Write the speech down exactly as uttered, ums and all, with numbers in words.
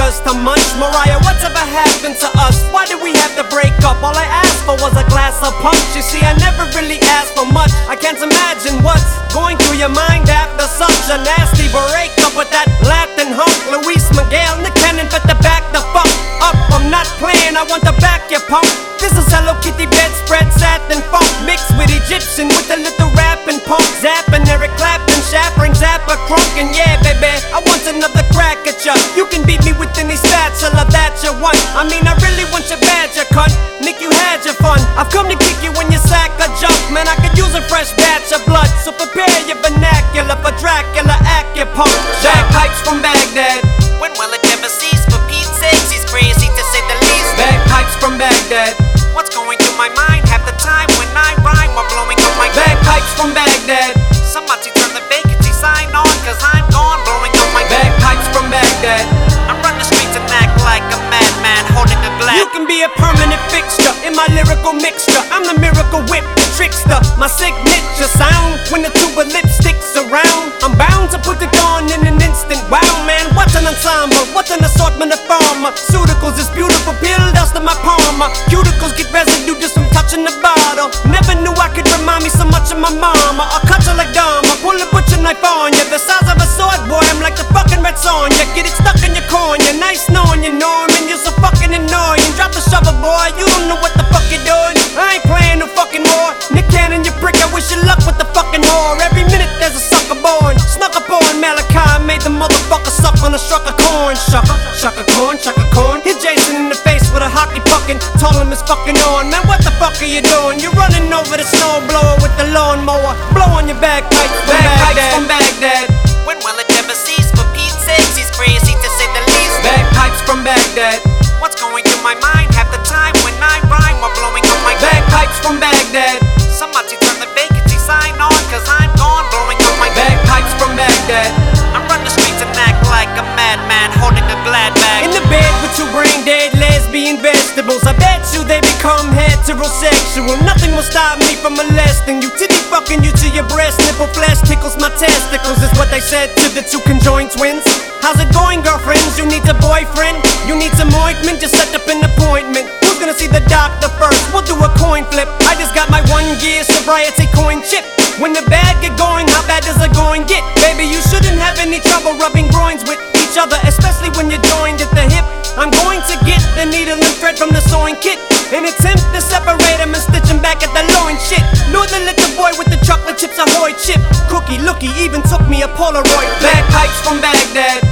us to munch. Mariah, what's ever happened to us? Why did we have to break up? All I asked for was a glass of punch. You see, I never really asked for much. I can't imagine what's going through your mind after such a nasty breakup with that Latin hunk. Luis Miguel, Nick Cannon, but the back the fuck up. I'm not playing, I want to back your punk. This is Hello Kitty bedspread, satin funk mixed with Egyptian with a little rapping punk. Zapping, Eric Clapton, Shaffring, Zappa, Crunk. And yeah, baby, I want another crack at ya. You can beat me with any spatula that you want. I mean, I really want your badge, you cunt. Nick, you had your fun. I've come to kick you when you sack a jump. Man, I could use a fresh batch of blood. So prepare your vernacular for Dracula, Acupunk. Bagpipes from Baghdad. When will it ever cease? For Pete's sakes, he's crazy to say the least. Bagpipes from Baghdad. What's going through my mind half the time when I rhyme while blowing up my Bagpipes from Baghdad. Somebody turn the vacancy sign on, cause I'm gone blowing up my Bagpipes from Baghdad. I run the streets and act like a madman holding a glass. You can be a permanent fixture in my lyrical mixture. I'm the miracle whip, the trickster. My signature sound when the tuba lipstick's around. I'm bound to put it on in an instant. Wow, man, what's an ensemble? What's an assortment of pharmaceuticals? This beautiful pill dust in my palm. Cuticles get residue just from touching the bottle. Never knew I could remind me so much of my mama. I'll cut you like Dharma, pull a butcher knife on you. The size of a sword, boy, I'm like the fucking red Sonja. Get it stuck in your cornea. Nice knowing you, Norman. You're so fucking annoying. Drop the shovel, boy. You don't know what the fuck you're doing. I ain't playing no fucking war. Nick Cannon, you prick. I wish you luck with the fucking whore. Every minute there's a sucker born. Snuck up on Malachi, made the motherfucker suck on a struck of corn. Shucker, shucker corn, shucker corn. Hit Jason in the face with a hockey puckin'. Told him it's fucking on. Man, what the fuck are you doing? You're running over the snowblower with the lawnmower. Blow on your bagpipes from Baghdad. From Baghdad. When will it ever cease? For Pete's sakes, he's crazy to say the least. Bagpipes from Baghdad. What's going through my mind half the time when I rhyme while blowing up my Bagpipes from Baghdad. Somebody turn the vacancy sign on, cause I'm gone blowing up my Bagpipes from Baghdad. I run the streets and act like a madman holding a glad bag. In the bed with two brain dead lesbian vegetables. I bet you they become heterosexual. Nothing will stop me from molesting you. Titty fucking you to your breast. Nipple flesh tickles my testicles, is what they said to the two conjoined twins. How's it going, girlfriends? You need a boyfriend? You need some ointment? Just set up an appointment. Who's gonna see the doctor first? We'll do a coin flip. I just got my one year sobriety coin chip. When the bad get going, how bad does the going get? Baby, you shouldn't have any trouble rubbing groins with each other, especially when you're joined at the hip. I'm going to get the needle and thread from the sewing kit and attempt to separate them and stitch them back at the loin shit. Knew the little boy with the chocolate chips ahoy chip. Cookie lookie even took me a Polaroid. Bagpipes from Baghdad.